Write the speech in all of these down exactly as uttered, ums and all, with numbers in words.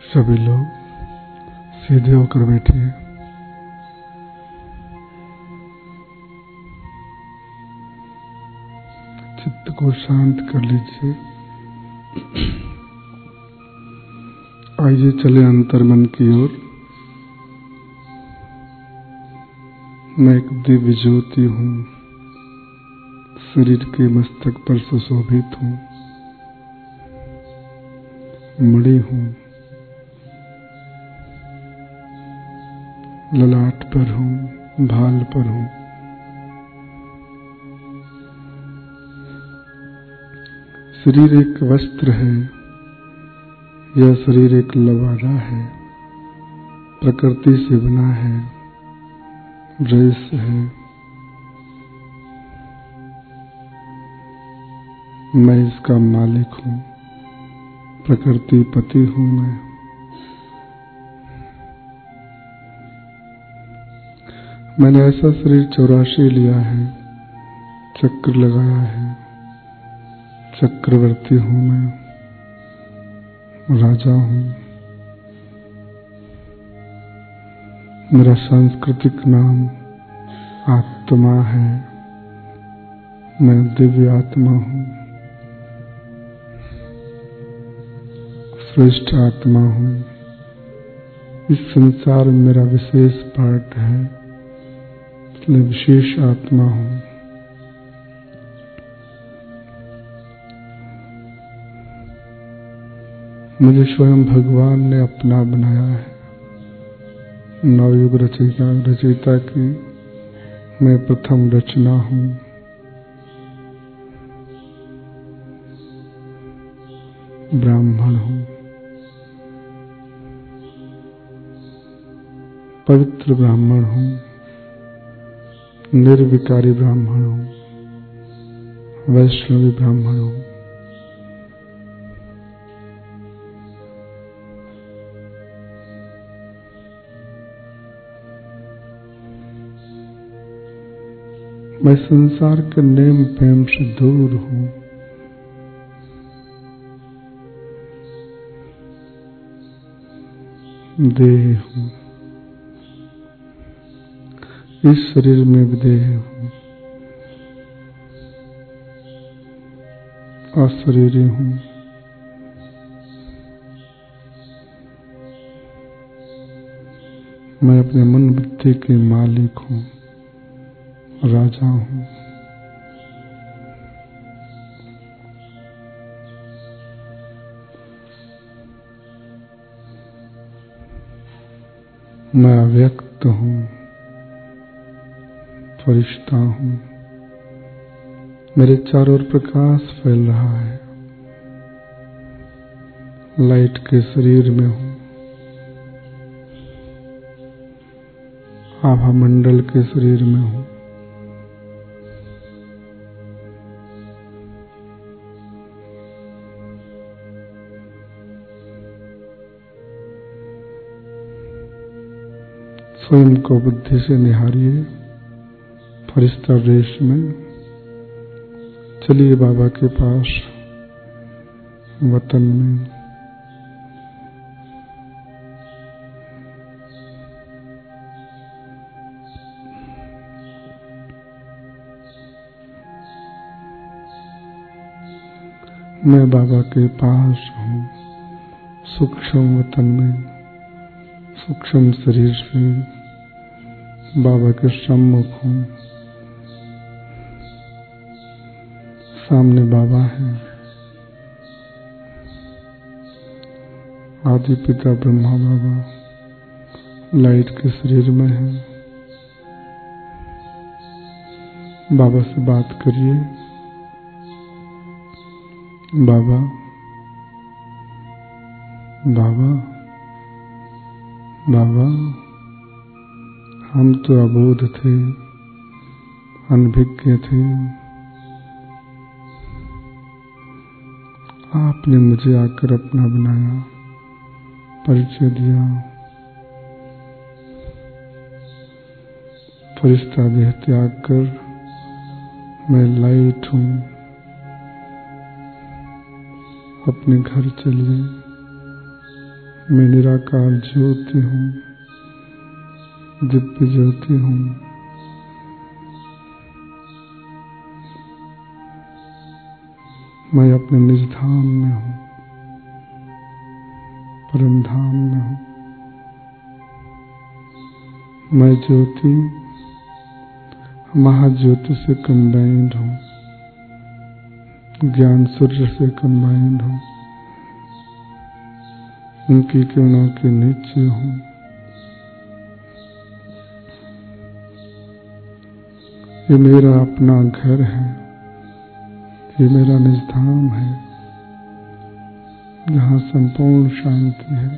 सभी लोग सीधे होकर बैठिए। चित्त को शांत कर लीजिए। आइए चले अंतर्मन की ओर। मैं एक दिव्य ज्योति हूँ, शरीर के मस्तक पर सुशोभित हूँ, मणि हूँ, ललाट पर हूँ, भाल पर हूँ। शरीर एक वस्त्र है, यह शरीर एक लबादा है, प्रकृति से बना है, ड्रेस है। मैं इसका मालिक हूँ, प्रकृति पति हूँ मैं। मैंने ऐसा शरीर चौरासी लिया है, चक्र लगाया है, चक्रवर्ती हूँ मैं, राजा हूँ। मेरा सांस्कृतिक नाम आत्मा है, मैं दिव्य आत्मा हूँ, श्रेष्ठ आत्मा हूँ। इस संसार में मेरा विशेष पार्ट है, इसलिए विशेष आत्मा हूँ। मुझे स्वयं भगवान ने अपना बनाया है। नवयुग रचयिता रचयिता की मैं प्रथम रचना हूँ। ब्राह्मण हूँ, पवित्र ब्राह्मण हूँ, निर्विकारी ब्राह्मण हूँ, वैष्णवी ब्राह्मण हूँ। मैं संसार के नेम प्रेम से दूर हूँ। देह हूँ, इस शरीर में भी देह हूँ, अशरीरी हूँ। मैं अपने मन बुद्धि के मालिक हूँ, राजा हूँ। मैं अव्यक्त हूँ, फरिश्ता हूँ। मेरे चारों ओर प्रकाश फैल रहा है। लाइट के शरीर में हूँ, आभा मंडल के शरीर में हूँ। स्वयं को बुद्धि से निहारिए। फरिश्ता वेश में चलिए बाबा के पास, वतन में। मैं बाबा के पास हूँ, सूक्ष्म वतन में, सूक्ष्म शरीर से बाबा के सम्मुख हूँ। सामने बाबा है, आदि पिता ब्रह्मा बाबा लाइट के शरीर में है। बाबा से बात करिए। बाबा, बाबा, बाबा, हम तो अबोध थे, अनभिज्ञ थे। आपने मुझे आकर अपना बनाया, परिचय दिया। फरिश्ता देह त्याग कर मैं लाइट हूँ। अपने घर चलिए, मैं निराकार ज्योति हूँ, दिव्य ज्योति हूँ। मैं अपने निज धाम में हूँ, परम धाम में हूँ। मैं ज्योति महाज्योति से कंबाइंड हूँ, ज्ञान सूर्य से कंबाइंड हूँ, उनकी किरणों के नीचे हूँ। ये मेरा अपना घर है, ये मेरा निज धाम है, जहाँ संपूर्ण शांति है।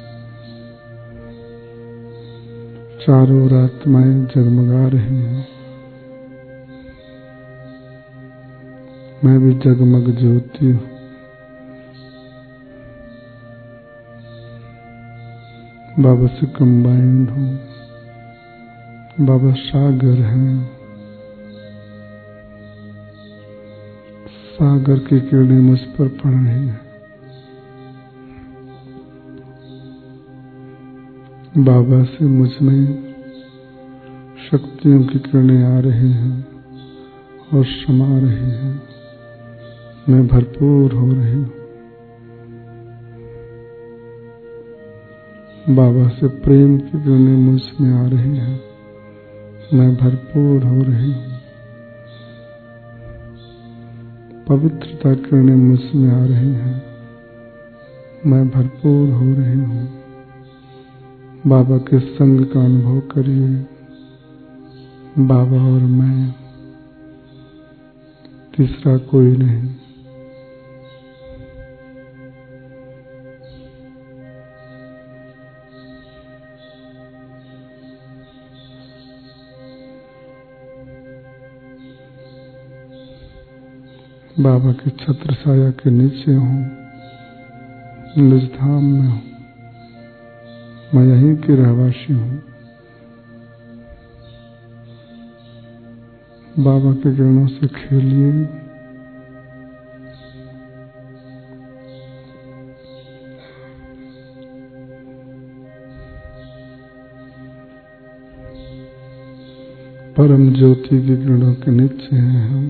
चारों ओर आत्माएं जगमगा रही हैं। मैं भी जगमग ज्योति हूँ। बाबा से कंबाइंड हूँ। बाबा सागर हैं। सागर की किरणें मुझ पर पड़ रही हैं। बाबा से मुझ में शक्तियों की किरणें आ रही हैं और समा रही हैं। मैं भरपूर हो रही हूँ। बाबा से प्रेम की किरणें मुझ में आ रही हैं। मैं भरपूर हो रही हूँ। पवित्रता की किरणें मुझ में आ रही हैं। मैं भरपूर हो रही हूँ। बाबा के संग का अनुभव करिए। बाबा और मैं, तीसरा कोई नहीं। बाबा के छत्र छाया के नीचे हूँ, निज धाम में हूँ। मैं यहीं की रहवासी हूँ। बाबा के किरणों से खेलिए। परम ज्योति की किरणों के नीचे हैं हम।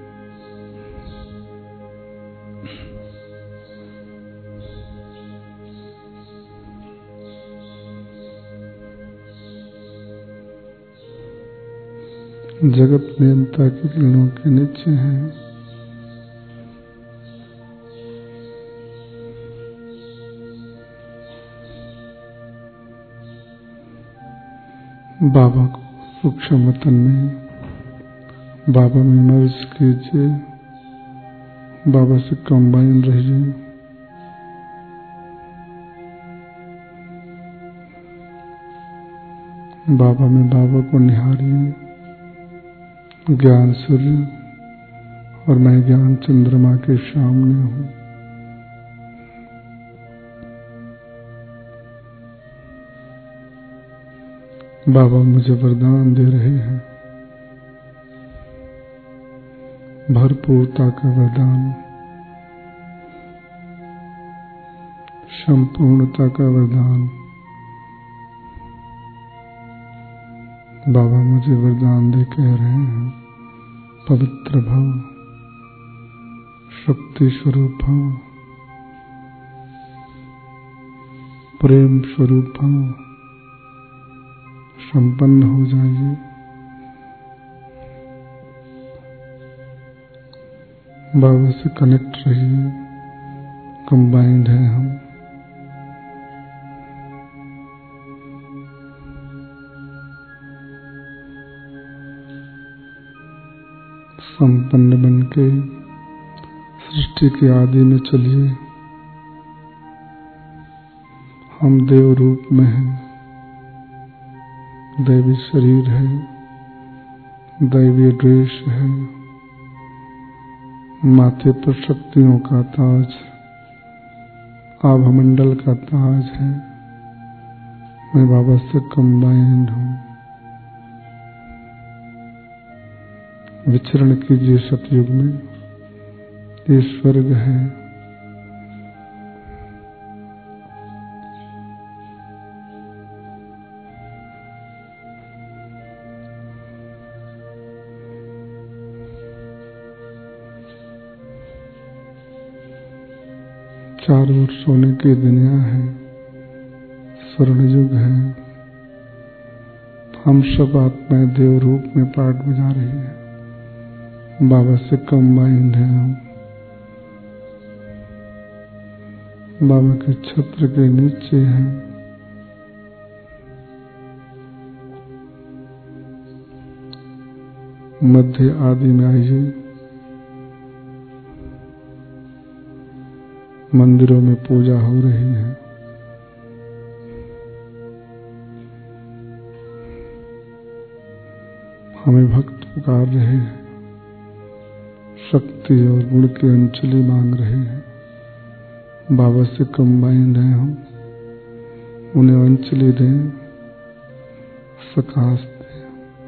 जगत नियंता की किरणों के नीचे हैं। बाबा को सूक्ष्म वतन में बाबा में मर्ज कीजिए। बाबा से कंबाइन रहिए। बाबा में बाबा को निहारिए। ज्ञान सूर्य और मैं ज्ञान चंद्रमा के सामने हूँ। बाबा मुझे वरदान दे रहे हैं। भरपूरता का वरदान, संपूर्णता का वरदान। बाबा मुझे वरदान दे कह रहे हैं, पवित्र भव, शक्ति स्वरूप भव, प्रेम स्वरूप भव, संपन्न हो जाइए। बाबा से कनेक्ट रहिए। कंबाइंड है हम। संपन्न बन के सृष्टि की आदि में चलिए। हम देव रूप में हैं। दैवी शरीर है, दैवी ड्रेस है, माथे पर शक्तियों का ताज, आभामंडल का ताज है। मैं बाबा से कंबाइंड हूँ। विचरण कीजिए सतयुग में। ये स्वर्ग है। चार ओर सोने की दुनिया है, स्वर्ण युग है। हम सब आत्माएं देव रूप में पाठ बजा रही है। बाबा से कंबाइंड है हम। बाबा के छत्र के नीचे हैं। मध्य आदि में आइए। मंदिरों में पूजा हो रही है। हमें भक्त पुकार रहे हैं, शक्ति और गुण की अंजलि मांग रहे हैं। बाबा से कंबाइंड हैं हम, उन्हें अंजलि दें, सकाश दें।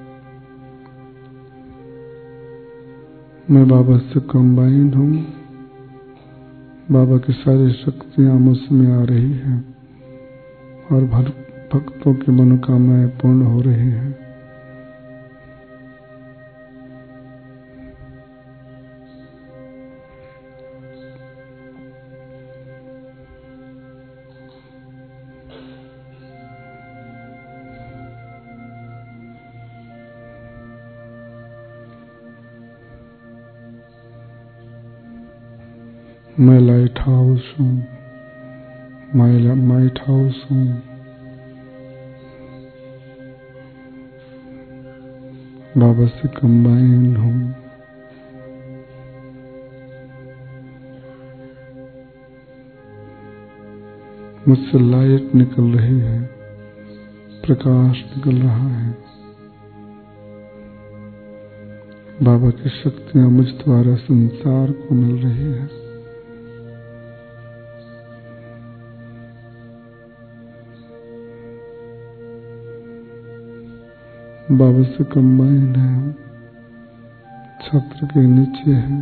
मैं बाबा से कंबाइंड हूँ। बाबा की सारी शक्तियां मुझमें आ रही हैं और भक्तों की मनोकामनाएं पूर्ण हो रही हैं। मैं लाइट हाउस हूँ, मैं लाइट हाउस हूँ। बाबा से कंबाइंड हूँ। मुझसे लाइट निकल रही है, प्रकाश निकल रहा है। बाबा की शक्तियां मुझ द्वारा संसार को मिल रही है। बाबा से कंबाइंड है, छत्र के नीचे है।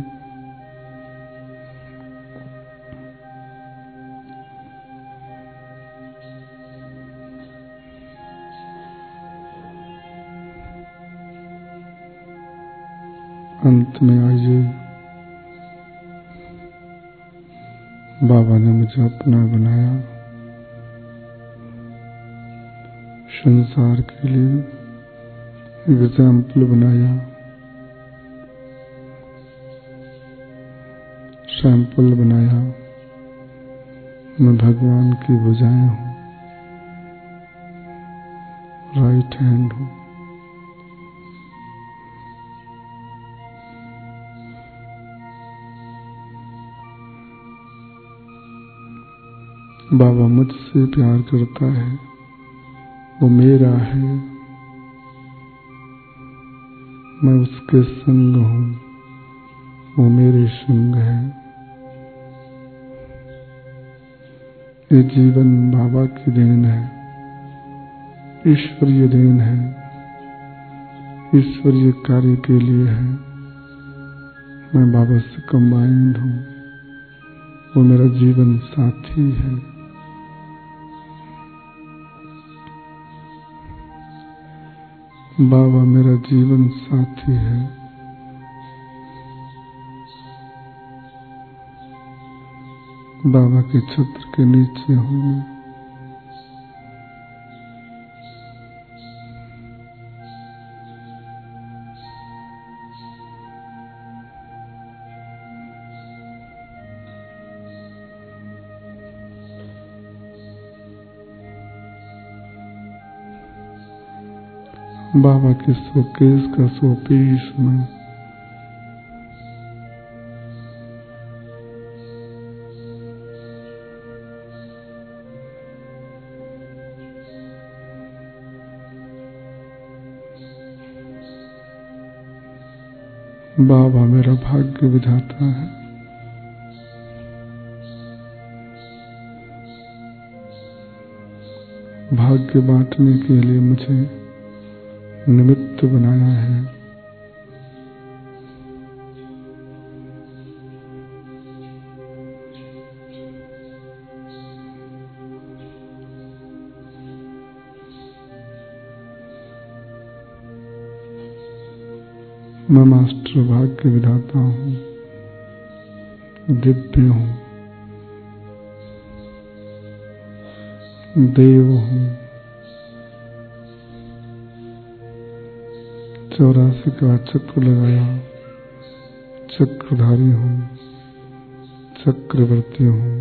अंत में आइए। बाबा ने मुझे अपना बनाया, संसार के लिए एग्जाम्पल बनाया, सैंपल बनाया। मैं भगवान की भुजाएं हूँ, राइट हैंड हूँ। बाबा मुझसे प्यार करता है, वो मेरा है, मैं उसके संग हूँ, वो मेरे संग है। ये जीवन बाबा की देन है, ईश्वरीय देन है, ईश्वरीय कार्य के लिए है। मैं बाबा से कंबाइंड हूँ, वो मेरा जीवन साथी है। बाबा मेरा जीवन साथी है। बाबा के छत्र के नीचे हूँ। बाबा के शोकेस का शोपीस में बाबा मेरा भाग्य विधाता है। भाग्य बांटने के लिए मुझे निमित्त बनाया है। मैं मास्टर भाग्य विधाता हूँ, दिव्य हूँ, देव हूँ, चौरासी का चक्र लगाया, चक्रधारी हूँ, चक्रवर्ती हूँ।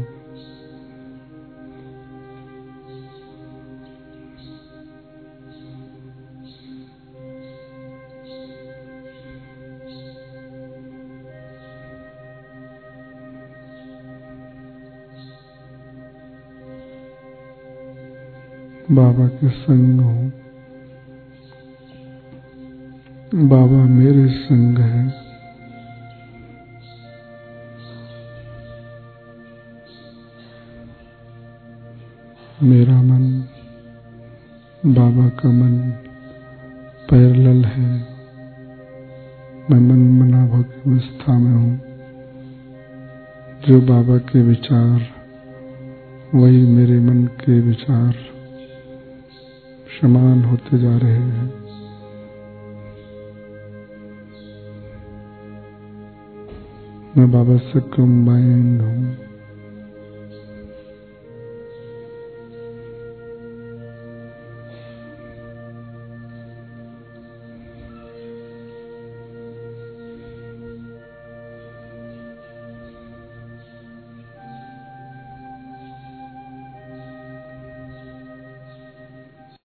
बाबा के संग हूँ, बाबा मेरे संग है। मेरा मन बाबा का मन पैरेलल है। मैं मन मना भोग अवस्था में हूँ। जो बाबा के विचार वही मेरे मन के विचार समान होते जा रहे हैं। मैं बाबा से कंबाइंड हूँ।